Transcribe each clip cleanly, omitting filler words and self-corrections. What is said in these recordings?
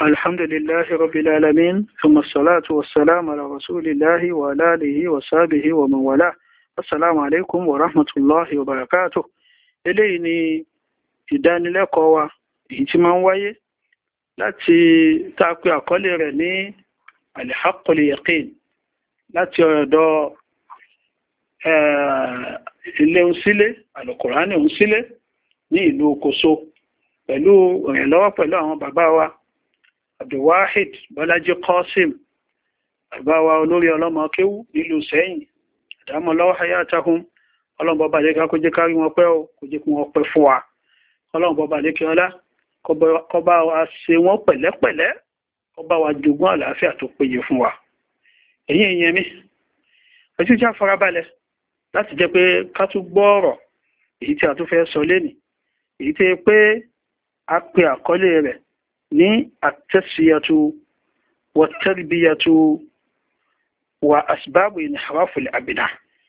الحمد لله رب العالمين ثم الصلاة والسلام على رسول الله وعلى آله وصحبه ومن والاه. السلام عليكم ورحمة الله وبركاته. eléyìí ni ìdánilẹ́kọ̀ọ́ wa èyí tí máa ń wáyé láti tàpé àkọlé rẹ̀ ní al-haqqul yaqin láti ọ̀dọ̀ ilé òsílé al-Qur'ani òsílé ní ìlú Kòso pẹ̀lú ìrìnlọ́wọ́ pẹ̀lú àwọn bàbá wa Abdulwahid Bọ́lájí Qasim, bàbá wa olórí ọlọ́mọ kéwú nílùú Sẹ́yìn, àdámọ́lọ́wọ́ hayatahum. Ọlọ́run bá lè ká kó jẹ́ kárí wọn pẹ́ o, kó jẹ́ kí wọ́n pẹ́ fún wa. Ọlọ́run bá lè kí ọlá kó bá wa ṣe wọ́n pẹ̀lẹ́pẹ̀lẹ́, kó bá wa jogún àlàáfíà tó péye fún wa. Ẹ̀yin èèyàn mi, ẹjú já farabalẹ̀ láti jẹ́ pé ká tún gbọ́ ọ̀rọ̀ èyí tí a tún fẹ́ sọ lénìí, èyí tí pé a pe àkọlé rẹ̀ ní at-tasfiyatu wat-tarbiyatu wa asbabu inhirafu al-abna.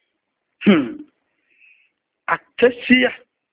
Àtẹ́síyà,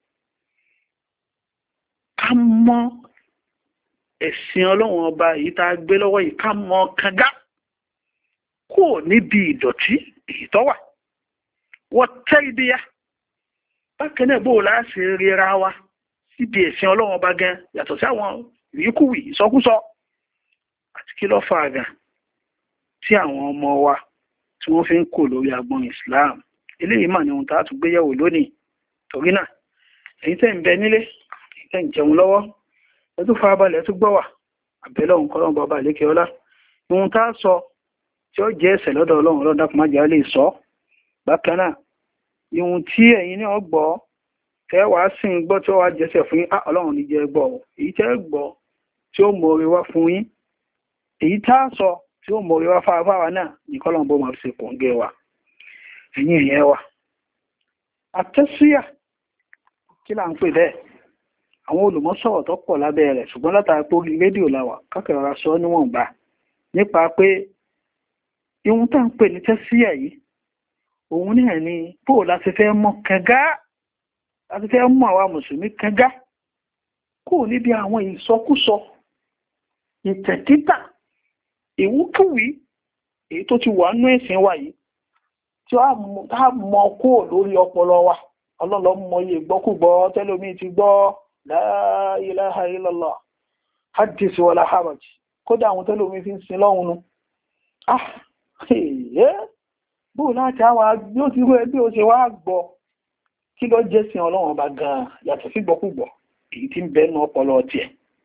ká mọ̀ ẹ̀sìn Ọlọ́run ọba èyí tá gbé lọ́wọ́ yìí, ká mọ̀ kànga kò níbi ìdọ̀tí èyí tó wà. Wọ́n tẹ́rìbíyà, bákan náà bó láti ríra wa síbi ẹ̀sìn Ọlọ́run ọba gan yàtọ̀ sí àwọn ìwíkúwì ìsọkúsọ àti kí ló fà gan tí àwọn ọmọ wa tí wọ́n fi ń kò lórí agbọn Islam. Eléyìí mà ní ohun tá tún gbéyẹ̀wò lónìí. Torí náà, èyí tẹ́ ń bẹ nílé, èyí tẹ́ ń jẹun lọ́wọ́, ẹ tún farabalẹ̀ tún gbọ́ wà, àbẹ̀lẹ̀ òun kọ́lọ́run bàbá lékè ọlá. Ohun tá sọ tí ó jẹ́ ẹ̀ṣẹ̀ lọ́dọ̀ Ọlọ́run lọ́dọ̀ kò má jẹ́ lè sọ. Bákan náà, ohun tí ẹ̀yin ní ọgbọ́ tẹ́ wàá sìn gbọ́ tí ó wá jẹ́sẹ̀ fún yín, Ọlọ́run ní jẹ́ gbọ́. Èyí tẹ́ gbọ́ tí ó mọ̀ọ́rẹ́ wá fún yín, èyí tá sọ tí ó mọ̀ọ́rẹ́ wá fáwa náà ní kọ́lọ́run bó máa fi ṣe kòǹgẹ́ wa. Ẹ̀yin ìyẹn wa. Àtẹ́síyà, kí là ń pè bẹ́ẹ̀? Àwọn olùmọ́sọ̀rọ̀ tó pọ̀ lábẹ́ rẹ̀, ṣùgbọ́n látara pé orí rédíò làwà kákẹ̀rọ̀ra sọ níwọ̀nba nípa pé ihun tá ń pè ní tẹ́síyà yìí, òun náà ni bó láti fẹ́ mọ̀ kànga, láti fẹ́ mọ̀ àwa mùsùlùmí kànga kò níbi àwọn ìsọkúsọ, ìtẹ̀títà, ìwúkúwí èyí tó ti wà nú ẹ̀sìn wa yìí tí a mọ̀ kó lórí ọpọlọ wa. Ọlọ́lọ́ mọ̀ yẹ gbọ́kúgbọ́ tẹ́lómi ti gbọ́ la ilaha illallah hadith wala haraj, kódà àwọn tẹ́lómi fi ń sin lọ́hun nú. Bó láti àwà bí ó ti rú ẹbí ó ṣe wá gbọ́ kí ló jẹ́ sí Ọlọ́run ọba gan yàtọ̀ sí gbọ́kúgbọ́ èyí tí ń bẹ́nu ọpọlọ tiẹ̀.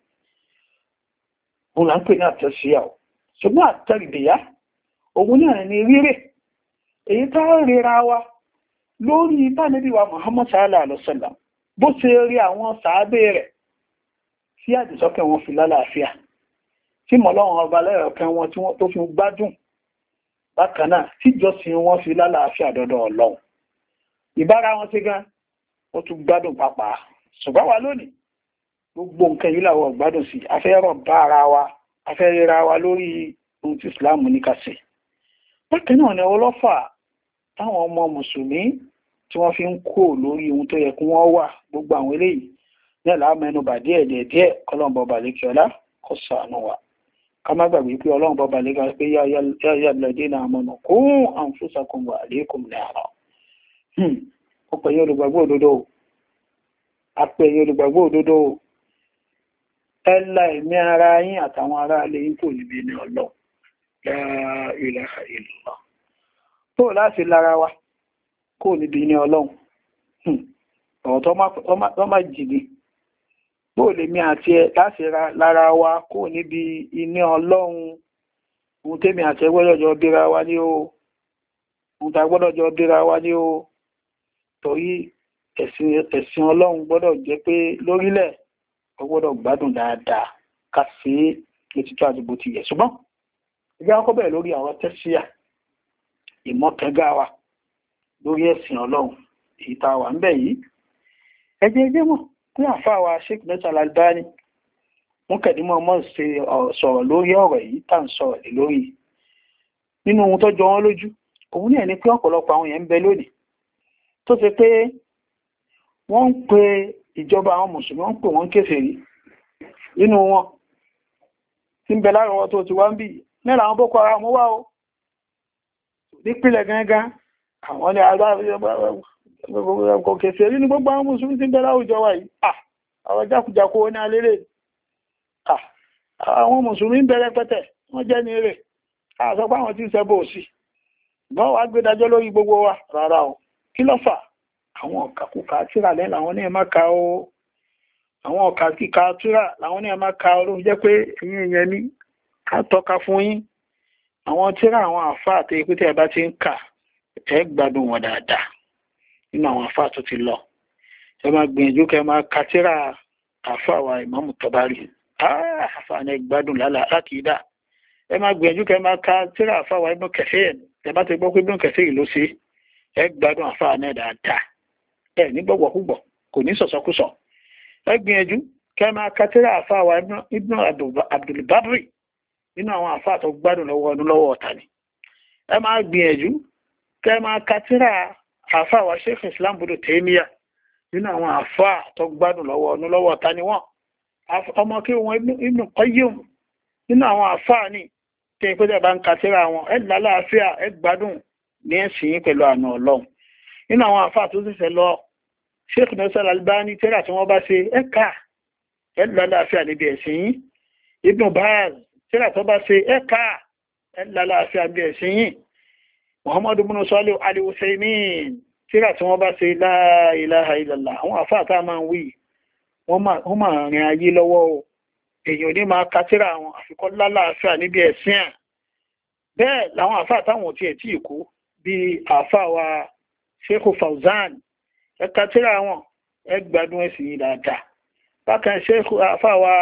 Òun là ń pè ní àtẹ́síyà. Ṣùgbọ́n àtẹ́rìbìyà òun náà ni rírè èyí tá ríra wa lórí ìbánibí wa Muhammad sallallahu alaihi wasallam bó ṣe rí àwọn sàábé rẹ̀ tí àdìsọ́kẹ́ wọn fi lálàáfíà, tí mọ̀lọ́run ọba lẹ́rọ̀kẹ́ wọn tí wọ́n tó fi gbádùn, bákan náà tí jọ́sìn wọn fi lálàáfíà dọ́dọ̀ Ọlọ́run. Ìbára wọn sí gan ó tún gbádùn pàápàá. Ṣùgbọ́n wa lónìí gbogbo nǹkan yìí làwọn gbádùn sí, afẹ́rọ̀ bá ara wa, afẹ́ ríra wa lórí ohun tí Islam ní ká ṣe. Bákan náà ni ọlọ́fà táwọn ọmọ mùsùlùmí tí wọ́n fi ń kó lórí ohun tó yẹ kí wọ́n wà. Gbogbo àwọn eléyìí náà láàmẹ́nubà díẹ̀ kọ́lọ́run bọba lékè ọlá kó ṣàánú wa. Ká má gbàgbé pé Ọlọ́run bọba lékè ọlá pé yá alladhina amanu qu anfusakum wa alaykum nara. Ó pẹ̀yìn olùgbàgbọ́ òdodo, apẹ̀yìn olùgbàgbọ́ òdodo, ẹ̀là ẹ̀mí ara yín àtàwọn ará ilé yín kò níbi ní Ọlọ́run. La ilaha illallah. Tó láti lára wa kó níbi ní Ọlọ́run. Ọ̀rọ̀ tó má jìdí. Bó lè mi àti ẹ láti lára wa kó níbi iní Ọlọ́run. Ohun tèmi àti ẹ gbọ́dọ̀ jọ bíra wa ní o. Ohun tá gbọ́dọ̀ jọ bíra wa ní o. Torí ẹ̀sìn Ọlọ́run gbọ́dọ̀ jẹ́ pé lórílẹ̀ ó gbọ́dọ̀ gbádùn dáadáa ká sí létítọ́ àti bó ti yẹ. Ṣùgbọ́n ìgbà ọkọ̀ bẹ̀rẹ̀ lórí àwọn tẹ́síyà ìmọ̀kẹ́gá wa lórí ẹ̀sìn Ọlọ́run èyí tá wà ń bẹ̀ yìí. Ẹgbẹ́ mọ̀ pé àfáà wa Sheikh Nasir Al-Albani wọ́n kẹ̀dímọ̀ mọ́ ṣe sọ̀rọ̀ lórí ọ̀rọ̀ yìí tá ń sọ̀rọ̀ lé lórí. Nínú ohun tó jọ wọ́n lójú òun ní ẹni pé ọ̀pọ̀lọpọ̀ àwọn èèyàn ń bẹ lónìí tó ṣe pé wọ́n ń pe ìjọba àwọn mùsùlùmí, wọ́n ń pè wọ́n kèfèrí nínú wọn tí ń bẹ láàrọ̀wọ́ tó ti wá ń bì nílà àwọn Boko Haram wá o nípìnlẹ̀ gangan àwọn ní kòkèsè rí ní gbogbo àwọn mùsùlùmí tí ń bẹ láwùjọ wa yìí àwọn jákùjákò ní alẹ́lẹ́ àwọn mùsùlùmí ń bẹ rẹpẹtẹ wọ́n jẹ́ ní eré àṣọpá àwọn tí ń ṣẹbọ òsì gbọ́n wá gbé dájọ́ lórí gbogbo wa rárá o kí ló fà àwọn ọ̀kàkùkà tíra lẹ́ làwọn ní ẹ má ka o àwọn ọ̀kà kíkà tíra làwọn ní ẹ má ka o ló jẹ́ pé ẹ̀yin èèyàn ní ká tọ́ka fún yín àwọn tíra àwọn àfáà àti ikú tí ẹ bá ti ń kà ẹ gbádùn wọn dáadáa nínú àwọn àfáà tó ti lọ ẹ máa gbìyànjú kẹ máa ka tíra àfáà wa Ìmámù Tọ́bárì àfáà ní gbádùn lákìídà ẹ máa gbìyànjú kẹ máa ka tíra àfáà wa Ibn Kathir ẹ bá ti gbọ́ pé Ibn Kathir ló ṣe ẹ gbádùn àfáà náà dáadáa ẹ ní gbọ́gbọ̀kúgbọ̀ kò ní sọ̀sọ́kúsọ ẹ gbìyànjú kẹ máa ka tíra àfáà wa Ibn Abdul Barri nínú àwọn àfáà tó gbádùn lọ́wọ́ ọdún lọ́wọ́ ọ̀tá ni ẹ máa gbìyànjú kẹ máa ka tíra àfáà wa Sheikh Islam Ibn Taymiyyah nínú àwọn àfáà tó gbádùn lọ́wọ́ ọdún lọ́wọ́ ọ̀tá ni wọ́n ọmọ kí wọn Ibn Qayyim nínú àwọn àfáà ní tí ìpínlẹ̀ bá ń ka tíra wọn ẹ lálàáfíà ẹ gbádùn ní ẹ̀sìn pẹ̀lú àna Ọlọ́run nínú àwọn àfáà tó ṣẹ̀ṣẹ̀ lọ Sheikh Nasir Albani tíra tí wọ́n bá ṣe ẹ kà ẹ lálàáfíà níbi ẹ̀sìn Ibn Baz tíra tó bá ṣe ẹ kà ẹ lálàáfíà níbi ẹ̀sìn Muhammadu bin Salih Al-Uthaymin tíra tí wọ́n bá ṣe la ilaha illallah àwọn àfáà tá máa ń wí wọ́n máa rìn ayé lọ́wọ́ o èèyàn ní máa ka tíra àwọn àfikọ́ lálàáfíà níbi ẹ̀sìn à bẹ́ẹ̀ làwọn àfáà táwọn tí ẹ̀ tí ìkú bí àfáà wa Sheikh Fawzan ẹ ka tíra àwọn ẹ gbádùn ẹ̀sìn yìí dáadáa bákan Sheikh àfáà wa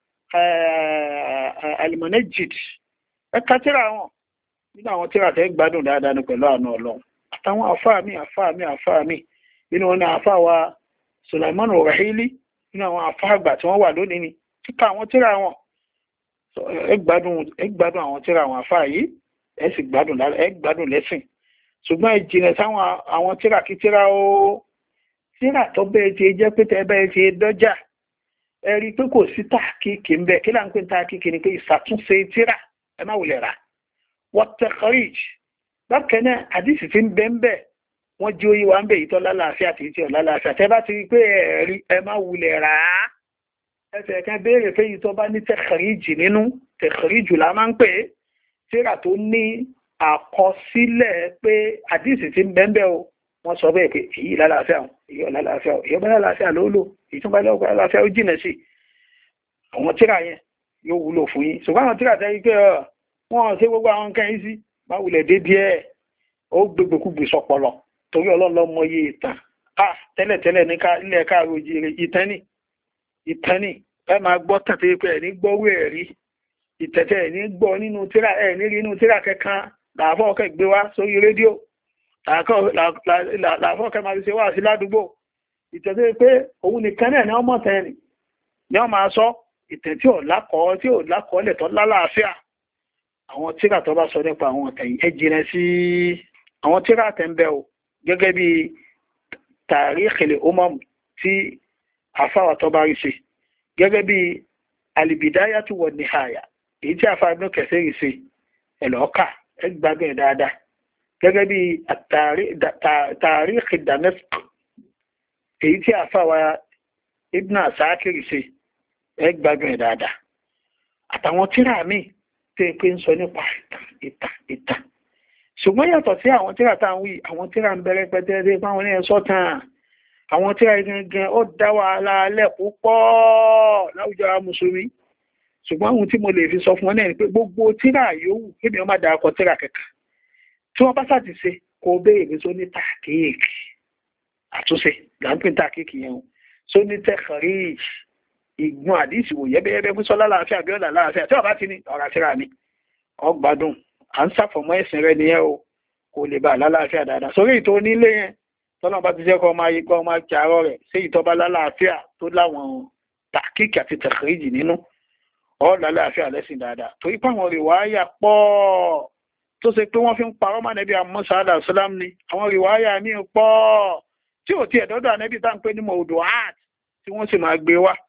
Al-Munajjid ẹ ka tíra àwọn nínú àwọn tíra tẹ́ gbádùn dáadáa ní pẹ̀lú àna Ọlọ́run àtàwọn àfáà mi nínú wọn ni àfáà wa Sulaiman Rahili nínú àwọn àfáà àgbà tí wọ́n wà lónìí ni kíkà àwọn tíra wọn ẹ gbádùn àwọn tíra àwọn àfáà yìí ẹ sì gbádùn lẹ́sìn ṣùgbọ́n ìjìnlẹ̀ sáwọn àwọn tíra kí tíra ó tíra tó bẹ́ẹ̀ ti jẹ́ pé tẹ́ bẹ́ẹ̀ ti dọ́jà ẹ rí pé kò sí tàkíkì ń bẹ kí là ń pè tàkíkì ni pé ìṣàtúnṣe tíra ẹ má wulẹ̀ rà wọ́tẹ̀kọ́rìj bákan náà àdìsí ti ń bẹ́ ń bẹ̀ wọ́n jí oyé wa ń bẹ̀ yìí tọ́ lálàáfíà àti ìtì ọ̀lálàáfíà tẹ́ bá ti rí pé ẹ̀rí ẹ má wulẹ̀ rà á ẹsẹ̀ kan béèrè pé yìí tọ́ bá ní tẹ̀kọ́rìjì nínú tẹ̀kọ́rìjù la máa ń pè é tíra tó ní àkọsílẹ̀ pé àdìsí ti ń bẹ́ ń bẹ̀ o wọ́n sọ bẹ́ẹ̀ pé èyí lálàáfíà èyí ọ̀lálàáfíà èyí ọba lálàáfíà ló lò èyí tó bá lálàáfíà ó jìnà sí àwọn tíra yẹn yóò wúlò fún yín ṣùgbọ́n àwọn tíra tẹ́ rí pé wọ́n ṣe gbogbo àwọn nǹkan yìí sí má wulẹ̀ dé díẹ̀ ó gbégbèkúgbè sọpọlọ torí ọlọ́lọ́ mọye ìtàn tẹ́lẹ̀tẹ́lẹ̀ ní ilẹ̀ káàró òjìrè ìtẹ́nì ẹ máa gbọ́ tàbí pé ẹ̀ ní gbọ́rú ẹ̀ rí ìtẹ̀tẹ̀ ẹ̀ ní gbọ́ nínú tíra ẹ̀ ní rí inú tíra kankan làáfọ́ ọkẹ́ gbé wá sórí rédíò làáfọ́ ọkẹ́ máa fi ṣe wá sí ládùúgbò ìtẹ̀tẹ̀ pé òun nìkan náà ni wọ́n mọ̀ tẹ́ni ni wọ́n máa sọ ìtẹ̀ tí ò lákọ̀ọ́lẹ̀ tó lálàáfíà àwọn tíra tó bá sọ nípa àwọn ọ̀tẹ̀yìn ẹ jìnà sí àwọn tíra tẹ́ńbẹ́ o gẹ́gẹ́ bí tàríkhil umam tí àfáwà tó bá rí ṣe gẹ́gẹ́ bí al-bidayatu wan nihaya èyí tí àfáà Ibn Kathir ṣe ẹ̀lọ́ọ̀kà ẹ gbádùn ẹ̀ dáadáa gẹ́gẹ́ bí tàríkh Damashq èyí tí àfáwà Ibn Asakir ṣe ẹ gbádùn ẹ̀ dáadáa àtàwọn tíra míì tí pé ń sọ nípa ìtàn ṣùgbọ́n yàtọ̀ sí àwọn tíra tá ń wí àwọn tíra ń bẹ̀rẹ̀ pẹ́tẹ́rẹ́ fáwọn ní ẹ̀sọ́ tán àwọn tíra gangan ó dá wàhálà alẹ́ púpọ̀ láwùjọ mùsùlùmí ṣùgbọ́n àwọn tí mo lè fi sọ fún wọn náà ni pé gbogbo tíra yòówù kébì wọn má dáa kọ tíra kẹkà tí wọ́n bá sàti ṣe kò béèrè só ní tàkíìkì àtúnṣe láńpẹ́ tàkíìkì yẹn só ní tẹ̀kọ̀ríj ìgbọ́n àdísì wò yẹ́bẹ́yẹ́bẹ́ fún sọ́lá láàáfíà bí ọ̀là láàáfíà tí ọba ti ní ọ̀rà síra mi ọgbádùn à ń sàfọ̀mọ́ ẹ̀sìn rẹ nìyẹn o kò lè bá lálàáfíà dáadáa sórí ìtò onílé yẹn tọ́nà bá ti jẹ́ kọ́ máa yí kọ́ máa jàrọ̀ rẹ̀ sí ìtọ́ba lálàáfíà tó láwọn tàkíkì àti tẹ̀kìrìjì nínú ọ̀ lálàáfíà lẹ́sìn dáadáa torí pé àwọn rìwáyà pọ̀ tó ṣe pé wọ́n fi ń parọ́ mọ́ nẹ́bí àmọ́sá àdàsálàm ni àwọn rìwáyà míì pọ̀ tí ò tiẹ̀ dọ́dọ̀ ànẹ́bí tá ń pè ní mọ̀ọ́dọ̀ art tí wọ́n sì máa gbé wá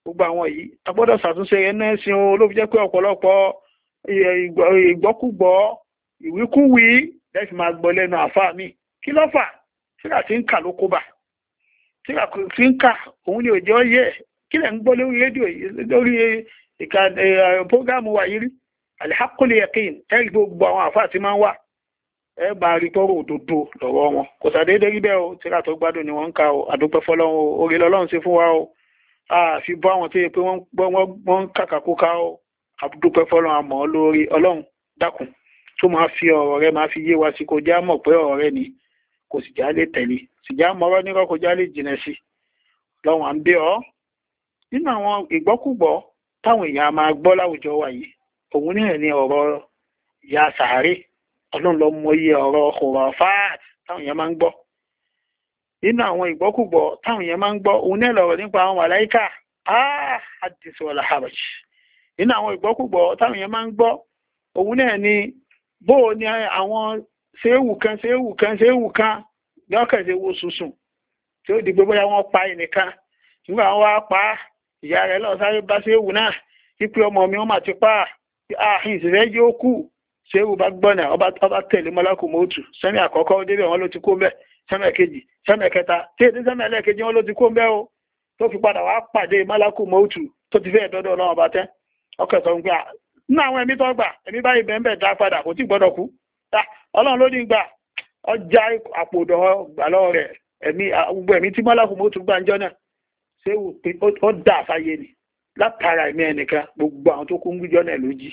gbogbo àwọn yìí a gbọ́dọ̀ ṣàtúnṣe rẹ̀ náà sí o ló fi jẹ́ pé ọ̀pọ̀lọpọ̀ ìgbọ́kúgbọ́ ìwíkúwí lẹ́sìn máa gbọ́ lẹ́nu àfáà mi kí ló fà síra tí ń kà ló kó bà síra tí ń kà òun ni òjò yẹ kí lẹ̀ ń gbọ́ lórí rédíò lórí prógámù wa yìí rí alihakuli yakin ẹ̀rí gbogbo àwọn àfáà tí máa ń wà ẹ bá rí tọrọ òdodo lọ́wọ́ wọn kò sàdédé rí bẹ́ẹ̀ o síra tó gbádùn ni wọ́n ń ka o àdúpẹ́ fọlọ́run o orí lọ́lọ́run ṣe fún wa o àfi bọ́ àwọn tó yẹ pé wọ́n ń kàkàkúká o àdúpẹ́ fọlọ́run àmọ́ lórí ọlọ́run dákun tó máa fi ọ̀rọ̀ rẹ máa fi yé wa sí kò já mọ̀ pé ọ̀rọ̀ rẹ ni kò sì já lè tẹ̀lé sì já mọ́rọ́ nírọ́ kò já lè jìnà sí lọ́wọ́n à ń bẹ̀ ọ́ nínú àwọn ìgbọ́kúgbọ́ táwọn èèyàn máa gbọ́ láwùjọ wa yìí òun náà ni ọ̀rọ̀ ìyá sàárè ọlọ́run ló mọ iye ọ̀rọ̀ ọ̀rọ̀ fáàtì táwọn èèyàn máa ń gbọ́ nínú àwọn ìgbọ́kúgbọ́ táwọn èèyàn máa ń gbọ́ òun náà lọ̀rọ̀ nípa àwọn màláíkà àdìsí wàlà haraj nínú àwọn ìgbọ́kúgbọ́ táwọn èèyàn máa ń gbọ́ òun náà ni bóò ni àwọn séwù kan lọ́kẹ̀ẹ́sẹ̀ wo sùsùn tí ó di pé bóyá wọ́n pa ẹnìkan nígbà wọn wá pa ìyá rẹ̀ lọ sáré bá séwù náà wípé ọmọ mi wọ́n mà ti pa ààhìn ìsìnlẹ̀ yóò kú séwù bá gbọ́nà ọba tẹ̀lé mọ́lákù mọ́tù sẹ́mi àkọ́kọ́ ó débẹ̀ wọn ló ti kó mbẹ́ sẹ́mi kejì sẹ́mi kẹta tí èdè sẹ́mi ẹlẹ́kejì wọn ló ti kó mbẹ́ o tó fi padà wá pàdé mọ́lákù mọ́tù tó ti fẹ́ dọ́dọ̀ náà ọba tẹ́ ọkọ̀ sọ pé nínú àwọn ẹ̀mí tó gbà ẹ̀mí báyìí bẹ́ẹ̀ bẹ́ẹ̀ dá padà kò tí gbọ́dọ̀ kú ọlọ́run ló ní gbà ọjà àpòdọ̀ gbà lọ́wọ́ rẹ̀ ẹ̀mí gbogbo ẹ̀mí tí mọ́lákù mọ́tù gbà ń jọ náà ṣé ó dà fáyé ni látara ẹ̀mí ẹnìkan gbogbo àwọn tó kú ń gbíjọ́ náà ló jí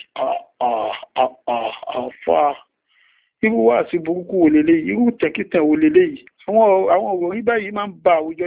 ọ̀fọ́ irú wà sí burúkú wò lélẹ́yìí irú tẹ̀kítẹ̀ wò lélẹ́yìí àwọn òrí báyìí máa ń ba àwùjọ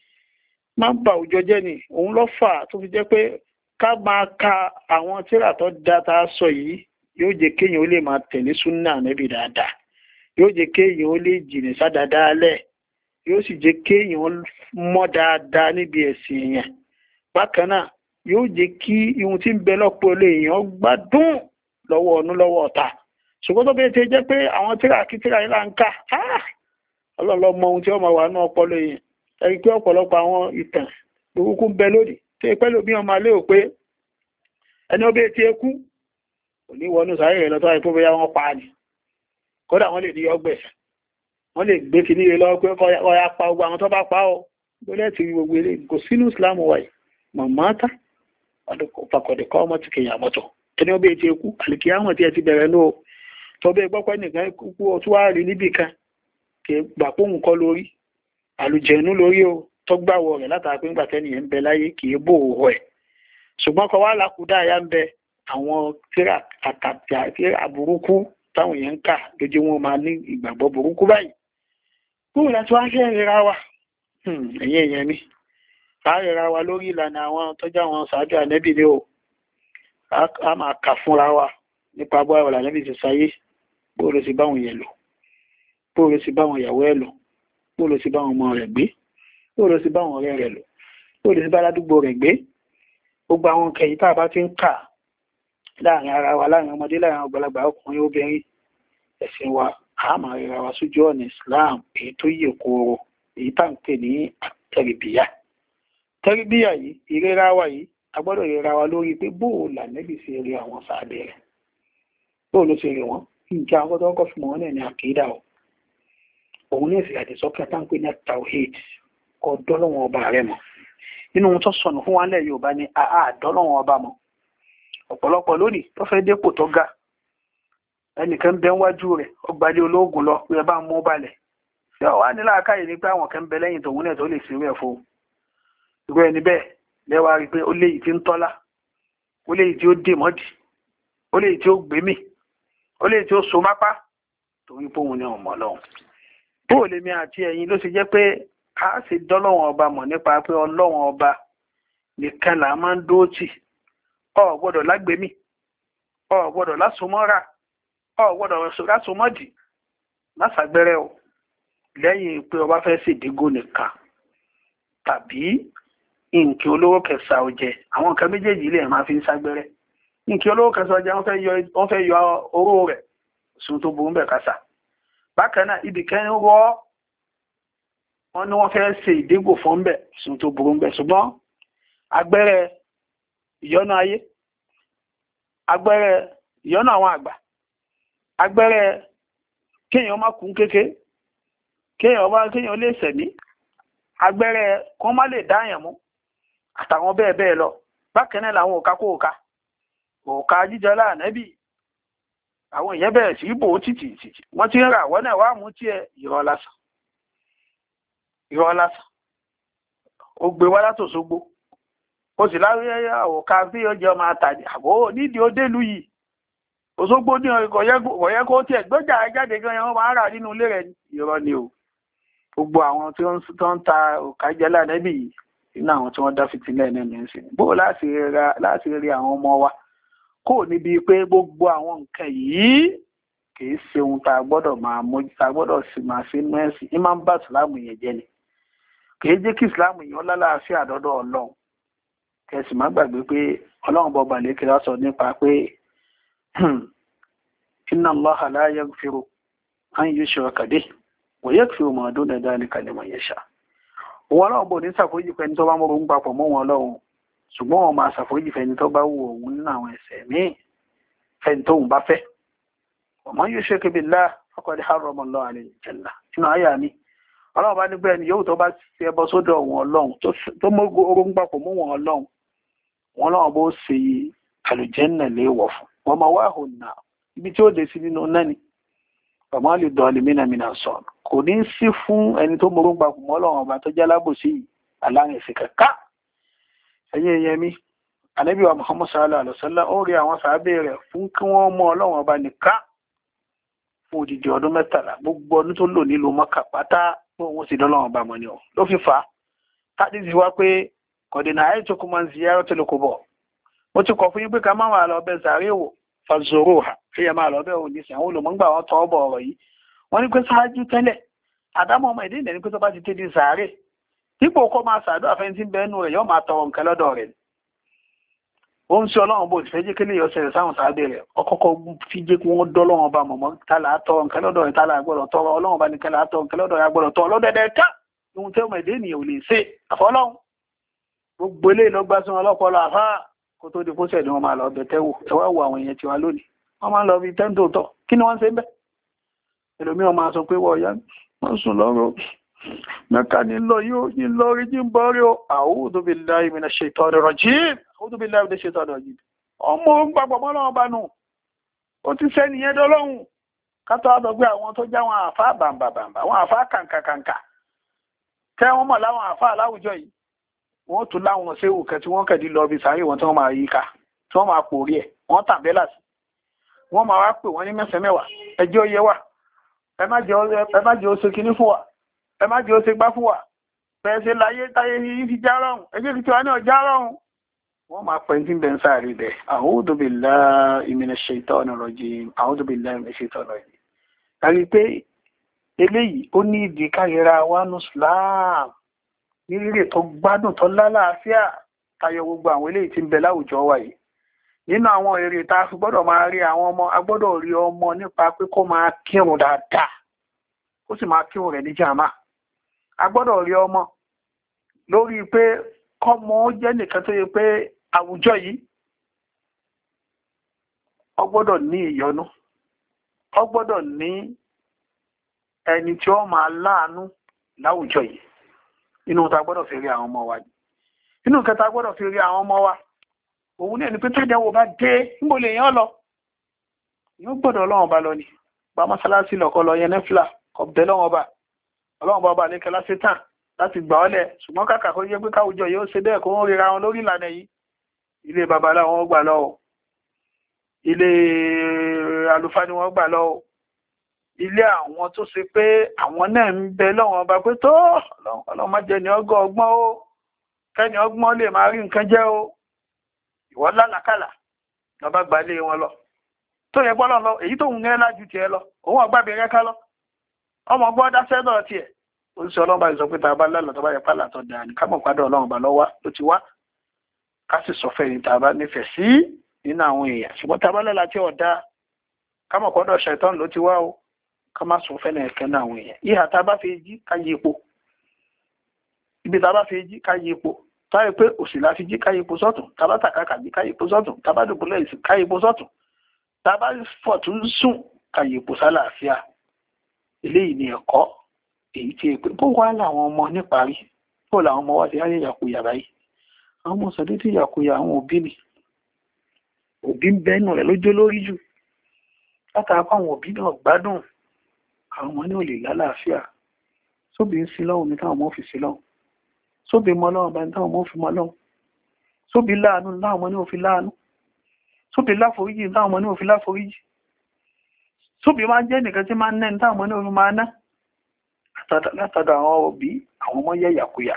jẹ́ ni òun ló fà tó fi jẹ́ pé ká máa ka àwọn tírà tó dáta sọ yìí yóò jẹ́ kéèyàn ó lè máa tẹ̀lé súnà nẹ́bì dáadáa yóò jẹ́ kéèyàn ó lè jìnà sádáadáa lẹ̀ yóò sì jẹ́ kéèyàn mọ̀ dáadáa níbi ẹ̀sìn èèyàn bákan náà yóò jẹ́ kí ihun tí ń bẹ lọ́pọ̀ èèyàn gbádùn lọ́wọ́ ọ̀nú lọ́wọ́ ọ̀tá ṣùgbọ́n tó bẹ́ẹ̀ ti jẹ́ pé àwọn tírà kí tírà yìí là ń kà ọlọ́lọ́ mọ ohun tí ó máa wà ní ọpọlọ èèyàn ẹ̀rí pé ọ̀pọ̀lọpọ̀ àwọn ìtàn burúkú ń bẹ lónìí tí pẹ́ lómi ọmọ alẹ́ ò pé ẹni ó bẹ́ẹ̀ tí ẹ kú kò ní wọnú sáré rẹ̀ lọ́tọ́ àìpó bóyá wọ́n pa á ní kódà wọ́n lè ní ọgbẹ̀sẹ̀ wọ́n lè gbé kí níye lọ́wọ́ pé ọya pa gbogbo àwọn tó bá pa ọ́ gbọ́dẹ̀ ti gbogbo ilé kò sínú Islam wáyé mọ̀mọ́ta ọdọ̀kọ̀dẹ̀kọ́ ọmọ ti kèèyàn mọ́tọ̀ ẹni ó bẹ́ẹ̀ tí ẹ kú àlìkí àwọn tí ẹ ti bẹ̀rẹ̀ náà tó bẹ́ẹ̀ gbọ́pẹ́ nìkan kú ọtún wá rí níbì kan kì í gbà póhùn kọ́ lórí àlùjẹ̀nú lórí o tó gbàwọ̀ rẹ̀ látara pé ńgbà tẹ́nìyàn ń bẹ láyé kì í bò ó ẹ̀ ṣùgbọ́n kọ wá lákúdá ya ń bẹ àwọn tíra burúkú táwọn èèyàn ń kà lójú wọn máa ní ìgbàgbọ́ burúkú báyìí kúrò láti wá ṣe ìrora wa ẹ̀yìn èèyàn mi káàrẹ̀ra wa lórí ìlànà àwọn tọ́jú àwọn ṣáájú ànẹ́bì ni o a máa kà fúnra wa nípa bọ́ àwọn ànẹ́bì ti sáyé bóòlù sí báwọn yẹ̀ lò bóòlù sí báwọn ìyàwó ẹ̀ lò bóòlù sí báwọn ọmọ rẹ̀ gbé bóòlù sí báwọn ọ̀rẹ́ rẹ̀ lò bóòlù sí bá aládùúgbò rẹ̀ gbé gbogbo àwọn kẹyìn tá a bá ti ń kà láàrin ara wa láàrin ọmọdé láàrin àgbàlagbà ọkùnrin obìnrin ẹ̀sìn wa a máa rẹra wa sójú ọ̀nà Islam èyí tó yè kooro èyí tá à ń pè ní tẹ̀rìbíyà tẹ̀rìbíyà yìí ìrera wa yìí a gbọ́dọ̀ rẹra wa lórí pé bóòlù ànẹ́bì ṣe rí àwọn sáadé rẹ̀ bóòlù ṣe rí wọn nǹkan akọ́tọ́ ọkọ̀ fún wọn náà ní àkídà o òun ní ìsìlẹ̀ àdìsọ́kẹ́ tá à ń pè ní tawhid kọ́ dọ́lọ́wọ́n ọba rẹ̀ mọ́ nínú ohun tó sọnù fún wa nílẹ̀ Yorùbá ní àádọ́lọ́wọ́n ọba mọ́ ọ̀pọ̀lọpọ̀ lónìí tó fẹ́ dépò tó ga ẹnìkan bẹ́ wájú rẹ̀ ọgbàlẹ̀ ológun lọ pé ẹ bá mú balẹ̀ ṣé ọ̀wá ní láàkáyè ní pé àwọn kan bẹ lẹ́yìn tòun náà tó lè ṣerú ẹ̀ fún irú ẹni bẹ́ẹ̀ lẹ́wàá rí pé ó léyìí tí ń tọ́lá ó léyìí tí ó dè mọ́dì ó léyìí tí ó gbémì ó léyìí tí ó so mápá torí pé òun ní ọmọ Ọlọ́run bó lèmi àti ẹ̀yin ló ṣe jẹ́ pé a sì dọ́lọ́wọ́n ọba mọ̀ nípa pé Ọlọ́run ọba nìkan là máa ń dóòtì ọ gbọ́dọ̀ lágbèmí ọ gbọ́dọ̀ lásomọ́ra ọ gbọ́dọ̀ lásomọ́dì lásàgbẹ́rẹ́ o lẹ́yìn pé ọba fẹ́ sì dígò nìkan tàbí nǹkan olówó kẹsà ọjẹ àwọn nǹkan méjèèjì ilé máa fi ń ságbẹ́rẹ́ nǹkan olówó kẹsà ọjẹ wọ́n fẹ́ yọ oró rẹ̀ sùn tó burú bẹ̀ kásà bákan náà ibì kẹrin rọ wọ́n ní wọ́n fẹ́ ṣe ìdígò fún bẹ̀ sùn tó burú bẹ̀ ṣùgbọ́n agbẹ́rẹ́ ìyọ́nú ayé, agbẹ́rẹ́ ìyọ́nú àwọn àgbà, agbẹ́rẹ́ kéèyàn má kún kéke, kéèyàn lè sẹ̀mí, agbẹ́rẹ́ kó má lè dáyàn mú, àtàwọn bẹ́ẹ̀ bẹ́ẹ̀ lọ. Bákan náà làwọn òka kó òka jíjẹ láànẹ́bì, àwọn èèyàn bẹ̀rẹ̀ sí bò ó títì wọ́n ti ń rà wọ́n náà wá mú tí ẹ irọ́ lásán ó gbé wá látòṣogbo, ó sì láwé òka bí ó jẹ́ ọmọ àtàdé àbò nídìí ó délùú yìí Òṣogbo ní ọ̀yẹ́ kó tiẹ̀ gbọ́jà jáde gan wọ́n máa rà nínú ilé rẹ̀ irọ́ ni o. Gbogbo àwọn tí wọ́n ń ta òka jẹ́ láànẹ́bì yìí nínú àwọn tí wọ́n dá fìtílẹ̀ náà ní ẹ̀sìn bó láti rí àwọn ọmọ wa kò níbi pé gbogbo àwọn nǹkan yìí kìí ṣe ohun tá a gbọ́dọ̀ máa mójú tá a gbọ́dọ̀ sì máa ṣe nú ẹ̀sìn ní máa ń bá ìsìláàmù yẹn jẹ́ ni kìí jẹ́ kí ìsìláàmù yẹn lálàáfíà dọ́dọ̀ ọlọ́run. Kẹsì má gbàgbé pé ọlọ́run bọ́ balẹ̀ kí wọ́n sọ nípa pé inna Allaha la yaghfiru an yushraka bihi wa yaghfiru ma duna dhalika liman yasha. Òun ọlọ́run bò ní ṣàforíjì fẹ́ni tó bá mọ́rún papọ̀ mọ́ wọn ọlọ́run, ṣùgbọ́n wọn máa ṣàforíjì fẹ́ni tó bá wù òun nínú àwọn ẹ̀ṣẹ̀ míì fẹ́ni tóun bá fẹ́. Wa man yushrik billahi faqad harrama Allahu alayhi al-jannah. Nínú àyà mi ọlọ́run bá nígbà ẹni yóò tó bá fi ẹbọ sódò wọn ọlọ́run tó mọ́rún papọ̀ mọ́ wọn ọlọ́run, wọn ọlọ́run bó ṣe àlùjẹ́nnà léèwọ̀ fún wọn máa wá hùnà ibi tí ó dé sí nínú náà ni ọmọ lè dọ̀ọ̀lì mínà sọ kò ní sí fún ẹni tó mọ́rún papọ̀ mọ́ ọlọ́run ọba tó jẹ́ alábòsí alárinṣẹ́ kẹ̀kẹ́. ẹ̀yin èèyàn mi ànábì wa Muhammad sallallahu alaihi wasallam ó rí àwọn sàábé rẹ̀ fún kí wọ́n mọ ọlọ́run ọba nìkan fún odidi ọdún 13 gbogbo ọdún tó lò nílùú Mọ́kà pátá wọ́n sì dọ́lọ́run ọba mọ́ ni ọ ló fi fà á tádé ti wá pé kọ̀dínà àìtókù máa ń ziyarọ̀ tó lè kó bọ̀ mo ti kọ̀ fún yín pé ká má máa lọ bẹ sàárè wò fàzòrò kéèyàn máa lọ bẹ òní sí àwọn olùmọ̀ǹgbà wọn tọ́ bọ̀ ọ̀rọ̀ yìí wọ́n ní pé ṣáájú tẹ́lẹ̀ àdámọ́ ọmọ ìdí ìdẹ́ni pé tó bá ti tẹ́lẹ̀ sàárè dípò kó máa ṣàdúrà fẹ́ni tí ń bẹ nínú rẹ̀ yóò máa tọrọ nǹkan lọ́dọ̀ rẹ̀ ó ń ṣe ọlọ́run bó ti fẹ́ jẹ́ kí lè yọ ṣẹlẹ̀ sáwọn sàábé rẹ̀ ọkọ̀kọ́ fi jẹ́ kí wọ́n dọ́lọ́run ọba mọ̀mọ́ tálà tọrọ nǹkan lọ́dọ̀ rẹ̀ tálà gbọ́dọ̀ tọrọ ọlọ́run bá ní kẹlà tọrọ nǹkan lọ́dọ̀ rẹ̀ gbọ́dọ̀ tọrọ lọ́dẹ̀dẹ̀ ká ohun tí ọmọ ìdí ènìyàn ò lè ṣe àfọlọ́run gbogbo eléyìí ló gbá sí wọn lọ́pọ̀lọ́ àfá kó tó di kó sẹ̀ ni wọ́n máa lọ bẹ̀ tẹ́wò ẹ wá wo àwọn èèyàn tiwa lónìí wọ́n máa ń lọ bí tẹ́ńtò tọ́ kí ni wọ́n ṣe ń bẹ́ ẹlòmíràn máa sọ pé wọ́n ya wọ́n sùn lọ́rọ̀ mẹ́ka ní lọ yóò ní lọ rí jí ń bọ́ rí o a'udhu billahi minash shaitanir rajim a'udhu billahi minash shaitanir rajim ọmọ ń gbàgbọ́ mọ́ lọ́wọ́ bá nù ó ti sẹ́ni yẹn dọ́lọ́hùn kátó wá sọ pé àwọn tó já wọn àfá bàǹbàǹbà àwọn àfá kàǹkàǹkà tẹ́ wọ́n mọ̀ láwọn àfá láwùjọ yìí wọ́n tún láwọn ṣéwù kẹ tí wọ́n kẹ̀dí lọ bí sàárè wọn tí wọ́n máa yí ká tí wọ́n máa pòórí ẹ̀ wọ́n tàbẹ́là sí wọ́n máa wá pè wọ́n ní mẹ́sàn-án mẹ́wàá ẹjọ́ yẹ wà ẹ má jẹ́ ó ṣe kinní fún wa ẹ má jẹ́ ó ṣe gbá fún wa bẹ́ẹ̀ ṣe láyé táyé yìí fi já rọrùn ẹjẹ́ fi tiwa náà já rọrùn wọ́n máa pẹ́ tí ń bẹ ń sáré bẹ̀ a'udhu billahi minash shaitanir rajim a'udhu billahi minash shaitanir rajim. àrí pé eléyìí ó ní ìdí káyẹra wa nù Islam ní rírè tó gbádùn tó lálàáfíà tayọ gbogbo àwọn eléyìí tí ń bẹ láwùjọ wa yìí. nínú àwọn èrè tá a fi gbọ́dọ̀ máa rí àwọn ọmọ a gbọ́dọ̀ rí ọmọ nípa pé kó máa kírun dáadáa ó sì máa kírun rẹ̀ ní jàmá. a gbọ́dọ̀ rí ọmọ lórí pé kọ́mọ ó jẹ́ nìkan tó yẹ pé àwùjọ yìí ó gbọ́dọ̀ ní ìyọ́nú ó gbọ́dọ̀ ní ẹni tí ó máa láàánú láwùjọ yìí. inú ta gbọ́dọ̀ fi rí àwọn ọmọ wa inú kẹta gbọ́dọ̀ fi rí àwọn ọmọ wa òun ní ẹni pé tẹ́jẹ̀wò bá dé níbo lè yán lọ yóò gbọ́dọ̀ ọlọ́run bá lọ ní bá mọ́sálásí lọ́kọ́ lọ yẹn nẹ́fìlà ọ̀bẹ ọlọ́run bá ọba ní kẹlá sétàn láti gbà ọ́lẹ̀ ṣùgbọ́n kàkà kó jẹ́ pé káwùjọ yóò ṣe bẹ́ẹ̀ kó ń ríra wọn lórí ìlànà yìí ilé babaláwo wọn gbà lọ ilé àlùfáà ni wọ́n gbà lọ ilé àwọn tó ṣe pé àwọn náà ń bẹ lọ́wọ́n ọba pé tó ọlọ́run má jẹ́ ní ọgọ́ ọgbọ́n ó kẹ́ni ọgbọ́n lè máa rí nǹkan jẹ́ ó ìwọ lálàkàlà lọ́ba gbalé wọn lọ tó yẹ gbọ́dọ̀ lọ èyí tó ń gẹ́ lájú tiẹ̀ lọ òun ọgbàbí rẹ́ká lọ ọmọ gbọ́ dáṣẹ́ náà tiẹ̀ ó ń sọ ọlọ́run bá sọ pé tá a bá lálọ́ tó bá yẹ pálá tó dáa ní ká mọ̀ padà ọlọ́run bá lọ́wọ́ ló ti wá ká sì sọ fẹ́ni tá a bá nífẹ̀ẹ́ sí nínú àwọn èèyàn ṣùgbọ́n tá a bá lọ́la tí ọ̀dá ká mọ̀ padà ṣẹ̀tán ló ti wá o ká má sọ fẹ́ni ẹ̀kẹ́ náà àwọn èèyàn ìhà tá a bá fi jí ká yí epo ibi tá a bá fi jí ká yí epo táyé pé òsì la fi jí káyé epo sọ́tún tábà tàkàkà jí káyé epo sọ́tún tábà dùbúlẹ̀ ìsìn káyé epo sọ́tún tábà fọ̀tún sùn káyé epo sálàáfíà. Eléyìí ni ẹ̀kọ́ èyí tí pé bó wá làwọn ọmọ níparí bó làwọn ọmọ wá ti ráyè yàkuyà báyìí. Àwọn ọmọ sọdé tí yàkuyà àwọn òbí ni òbí ń bẹ́nu rẹ̀ lójó lórí jù látara pé àwọn òbí náà gbádùn àwọn ọmọ ní ò lè lálàáfíà. Sóbì ń sin lọ́hùn ní táwọn ọmọ fi sin lọ́hùn, sóbì mọ lọ́hùn bá ní táwọn ọmọ fi mọ lọ́hùn, sóbì láàánú ní táwọn ọmọ ní òfin láàánú, sóbì láforíjì ní táwọn ọmọ ní òfin láforíjì, sóbì máa jẹ́ nìkan tí máa ń ná ní táwọn ọmọ ní òfin máa ná. Látọ̀dọ̀ àwọn òbí àwọn ọmọ yẹ yàkuyà.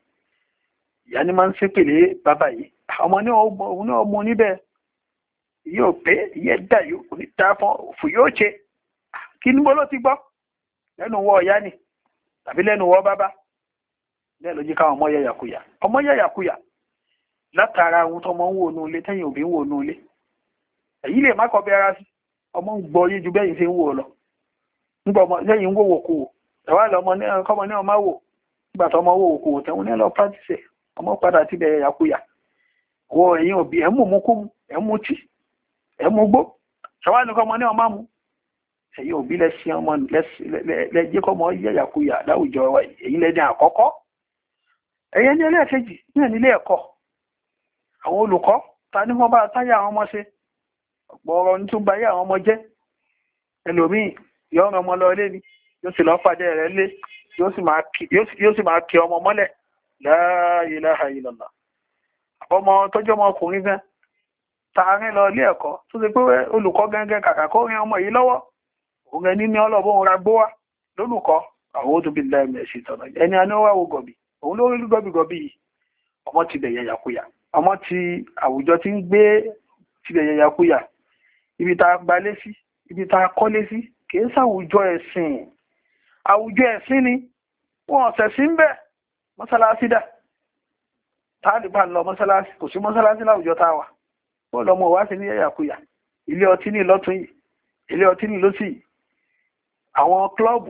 Ìyá ni máa ń ṣépèlé bàbá yìí, ọmọ ní ọmọ níbẹ̀ yóò pé ìyẹ́ dà yóò kò ní dá fún òfò yóò ṣe. Kí ní bọ́lọ́ ti gbọ́ lẹ́nu wọ ọ̀yá ni tàbí lẹ́nu wọ bàbá bẹ́ẹ̀ ló jí káwọn ọmọ yẹ yàkuyà. Ọmọ yẹ yàkuyà látara ohun tó ọmọ ń wò nú ilé tẹ́yìn òbí ń wò nú ilé. Èyí lè má kọ́ bí ara sí ọmọ ń gbọ́ yé ju bẹ́yìn ṣe ń wò lọ. Nígbà ọmọ lẹ́yìn ń wò wò kò wò ẹ̀wá lọ ọmọ ní ọmọ wò nígbà tó ọmọ wò wò kò wò tẹ̀wọ́n ní lọ practice ọmọ padà ti bẹ̀rẹ̀ yàkuyà. Wọ ẹ̀yin òbí ẹ̀ mú mú kú mu ẹ̀ mú tí ẹ̀ mú gbó ẹ̀wá ní ọmọ ní ọmọ mú. Ẹ̀yin òbí lẹ́sìn ọmọ lẹ́jẹ́ kọ́ mọ́ yẹ yàkuyà láwùjọ èyí lẹ́ni àkọ́kọ́. Ẹ̀yẹ ní ẹlẹ́ẹ̀kejì ní nílé ẹ̀kọ́ àwọn olùkọ́ ta ní wọ́n bá táyà àwọn ọmọ ṣe ọ̀pọ̀ ọ̀rọ̀ ní tún bá yà àwọn ọmọ jẹ́. Ẹlòmíì yóò rán ọmọ lọ ilé ni yóò sì lọ pàdé rẹ̀ lé yóò sì máa kí ọmọ mọ́lẹ̀ la ilaha illallah. Ọmọ tọ́jú ọmọ ọkùnrin gan tààrin lọ ilé ẹ̀kọ́ tó ṣe pé olùkọ́ gẹ́gẹ́ kàkà kó rin ọmọ yìí lọ́wọ́ òun ẹni ní ọlọ́bọ̀ ra gbó wá lólùkọ́ àwọn ó tóbi lẹ́ẹ̀mẹ̀ sí tọ̀nà ẹni aníwá wo gọ̀bì òun ló rí gọ̀bì yìí. Ọmọ ti bẹ̀yẹ yàkuyà ọmọ ti àwùjọ ti ń gbé ti bẹ̀yẹ yàkuyà. Ibi tá a gbalé sí ibi tá a kọ́lé sí kìí sàwùjọ ẹ̀sìn àwùjọ ẹ̀sìn ni wọn ọ̀sẹ̀ sí ń bẹ̀ mọ́sálásí dà táàdì bá ń lọ mọ́sálásí kò sí mọ́sálásí láwùjọ tá a wà ó lọmọ wá sí ní yàkuyà. Ilé ọtí ní lọ́tún yìí ilé ọtí ní lọ́sì yìí àwọn klọ́ọ̀bù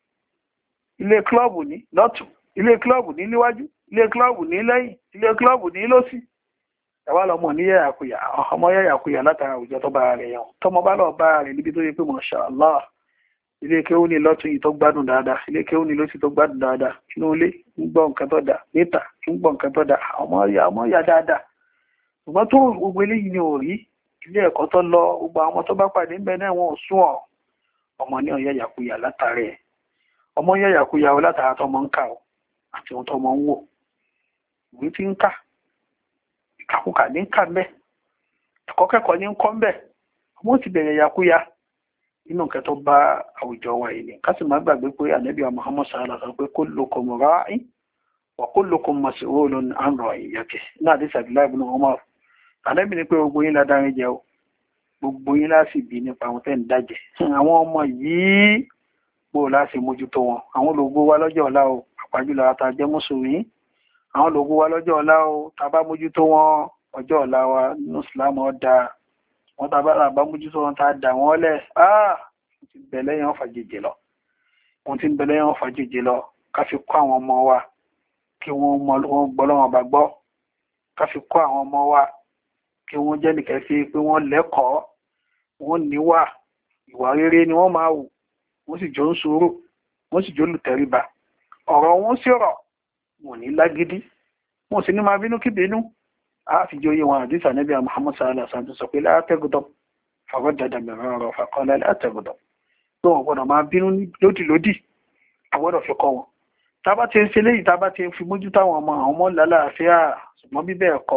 ilé klọ́ọ̀bù ní lọ́tún ilé klọ́ọ̀bù ní níwájú ilé klọ́ọ̀bù ní lẹ́yìn ilé klọ́ọ̀bù ní lọ́sì. Ẹ̀wá lọmọ ní yàkuyà ọmọ yàkuyà látara àwùjọ tó bá rẹ̀ yàn tọmọ bá lọ bá rẹ̀ níbi tó yẹ pé masha Allah ilé kéwú ní lọ́tún yìí tó gbádùn dáadáa ilé kéwú ní lọ́sì tó gbádùn dáadáa inú ilé ń gbọ́ nǹkan tó dà níta ń gbọ́ nǹkan tó dà ọmọ yà dáadáa. Ṣùgbọ́n tó gbogbo eléyìí ni ò rí ilé ẹ̀kọ́ tó lọ gbogbo àwọn tó bá pàdé ńbẹ náà wọn ò sún ọ ọmọ ní ọyẹ yàkuyà látara ẹ ọmọ yẹ yàkuyà ọ látara tó mọ ń kà ọ àti ohun tó mọ ń wò ìwé tí ń kà ìkàkùkà ní ń kà ńbẹ ẹ̀kọ́ kẹ́kọ̀ọ́ ní ń kọ́ ńbẹ ọmọ ti bẹ̀rẹ̀ yàkuyà inú nǹkan tó bá àwùjọ wa yìí ni ká sì má gbàgbé pé ànábì Muhammad sallallahu alaihi wasallam pé kullukum ra'in wa kullukum mas'ulun 'an ra'iyyatihi náà àdìsí Abdullahi ibn Umar. Ànábì ní pé gbogbo yín ládárin jẹ o gbogbo yín láti bí nípa àwọn tẹ́ ń dájẹ́ àwọn ọmọ yìí bó láti mójútó wọn àwọn ológo wa lọ́jọ́ ọ̀la o àpájùlọ àtà jẹ́ mùsùlùmí àwọn ológo wa lọ́jọ́ ọ̀la o tá bá mójútó wọn ọjọ́ ọ̀la wa nínú Islam ọ̀dà wọn tá bá mójútó wọn tá dà wọ́n lẹ̀ wọ́n ti bẹ̀ lẹ́yìn ọ̀fà jèjì lọ ká fi kọ́ àwọn ọmọ wa kí wọ́n gbọ́ lọ́wọ́ bá gbọ́ ká fi kọ́ àwọn ọmọ wa kí wọ́n jẹ́ nìkan sí pé wọ́n lẹ́kọ̀ọ́ wọ́n níwà ìwà rere ni wọ́n máa wù wọ́n sì jọ ń sùúrù wọ́n sì jọ lùtẹ̀ríba ọ̀rọ̀ wọn sì rọ̀ wọn ní lágídí wọn sì ní máa bínú kí bínú àfijọ́ yé wọn àdìsá Ànábì Muhammad sallallahu alaihi wasallam sọ pé látẹ́gùdọ̀ fàgọ́ dada mẹ́rin ọ̀rọ̀ fàkọ́lá látẹ́gùdọ̀ pé wọn gbọ́dọ̀ máa bínú lódìlódì àgbọ́dọ̀ fi kọ́ wọn tábà ti ń ṣe léyìí tábà ti ń fi mójú táwọn ọmọ àwọn ọmọ lálàáfíà ṣùgbọ́n bíbẹ̀ ẹ̀kọ́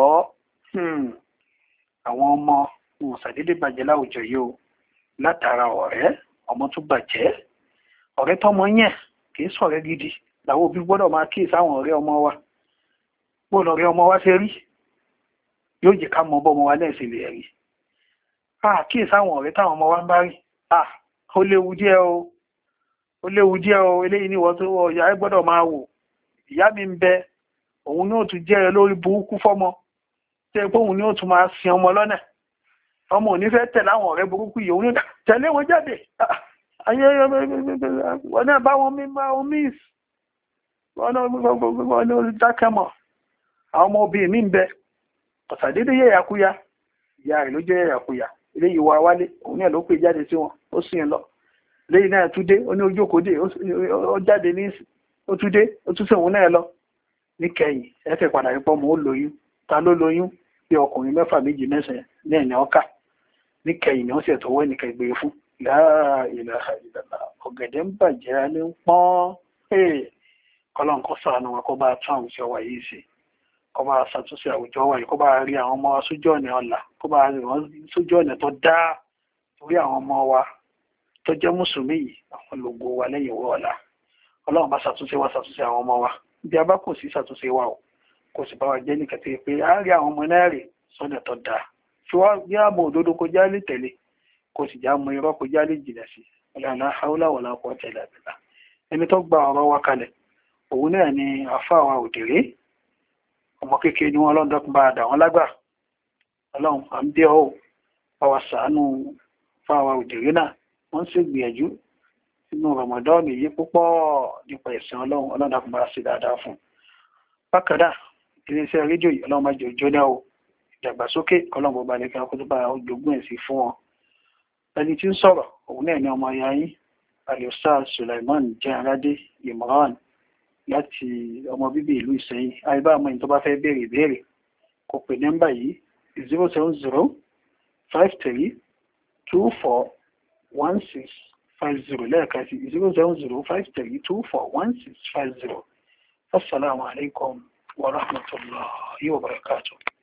àwọn ọmọ wọn ṣàdédé bàjẹ́ láwùjọ yìí o látara ọ̀rẹ́ ọmọ tó bàjẹ́ ọ̀rẹ́ tọmọ yẹn kìí sọ̀rẹ́ gidi làwọn òbí gbọ́dọ̀ máa kíyèsí àwọn ọ̀rẹ́ ọmọ wa bó lọ̀rẹ́ ọmọ wa ṣe rí yóò jẹ́ ká mọ bọ́mọ wa lẹ́sìn lè rí kíyèsí àwọn ọ̀rẹ́ táwọn ọmọ wa ń bá rí ó léwu díẹ̀ o eléyìí ní ìwọ tó ọ̀yà ẹ gbọ́dọ̀ máa wò ìyá mi ń bẹ òun ní ó tún jẹ́ lórí burúkú fọ́mọ tẹ́ pé òun ní ó tún máa sin ọmọ lọ́nà ọmọ ò ní fẹ́ tẹ̀lé àwọn ọ̀rẹ́ burúkú yìí òun ní tẹ̀lé wọn jáde ayé wọn náà bá wọn mímọ́ wọn míìs wọn náà dákẹ́mọ̀ àwọn ọmọ obìnrin mi ń bẹ ọ̀sàdédé yẹ̀yàkúyà ìyá rẹ̀ ló jẹ́ yẹ̀yàkúyà eléyìí wá wálé òun náà ló pè jáde sí wọn ó sì ń lọ lẹ́yìn náà tún dé ó ní ojú òkòdé ó jáde ní ó tún dé ó tún sòun náà lọ níkẹyìn ẹ̀fẹ̀ padà rí pọ́mọ ó lóyún ta ló lóyún bí ọkùnrin mẹ́fà méjì mẹ́sàn-án náà ní ọkà níkẹyìn ni wọ́n sì ẹ̀tọ́ wẹ́ nìkan ìgbé fún ìlàhà ọ̀gẹ̀dẹ̀ ń bàjẹ́ ní pọ́n kọ́lọ́n kọ́ sàánú wọn kó bá tún àwùjọ wa yìí ṣe kó bá ṣàtúnṣe àwùjọ wa yìí kó bá rí àwọn ọmọ wa sójú ọ̀nà ọ̀la kó bá rí wọn sójú ọ̀nà tó dáa torí àwọn ọmọ wa tó jẹ́ mùsùlùmí yìí àwọn lògo wa lẹ́yìn ìwọ ọ̀la ọlọ́run bá ṣàtúnṣe àwọn ọmọ wa bí a bá kò sí ṣàtúnṣe wa o kò sì bá wa jẹ́ nìkan tí pé a rí àwọn ọmọ náà rè sọ́nà tó dáa tí wọ́n bí àmọ́ òdodo kó já lè tẹ̀lé kò sì já mọ irọ́ kó já lè jìnà sí ọ̀làlá haúlá wọ̀lá kọ́ tẹ̀lé àbẹ̀lá ẹni tó gba ọ̀rọ̀ wa kalẹ̀ òun náà ni àfáà wa òdèrè ọmọ kékeré ni wọ́n lọ́dọ̀ bá dà wọ́n lágbà ọlọ́run à ń bí ọ́ bá wa ṣàánú àfáà wa òdèrè náà wọ́n sì gbìyànjú sínú rọmọdọ́ọ̀nù yìí púpọ̀ nípa ẹ̀sìn ọlọ́run ọlọ́dàkùn bá ṣe dáadáa fún bákàdá iléeṣẹ́ rédíò yìí ọlọ́run má jẹ́ òjò o ìdàgbàsókè ọlọ́run bó balẹ̀ kí wọ́n tó bá ojogún ẹ̀ sí fún wọn ẹni tí ń sọ̀rọ̀ òun náà ni ọmọ ìyá yín aliosa Suleiman jẹ́nradé Imran láti ọmọ bíbí ìlú Ìsẹ́yìn àìbá àmọ́ ìyìn tó bá fẹ́ béèrè ìbéèrè kò pè nọ́mbà yìí 070 53 24 1650 lẹ́ẹ̀kan sí 07053241650. Assalamu alaikum wa rahmatullahi wa barakatuh.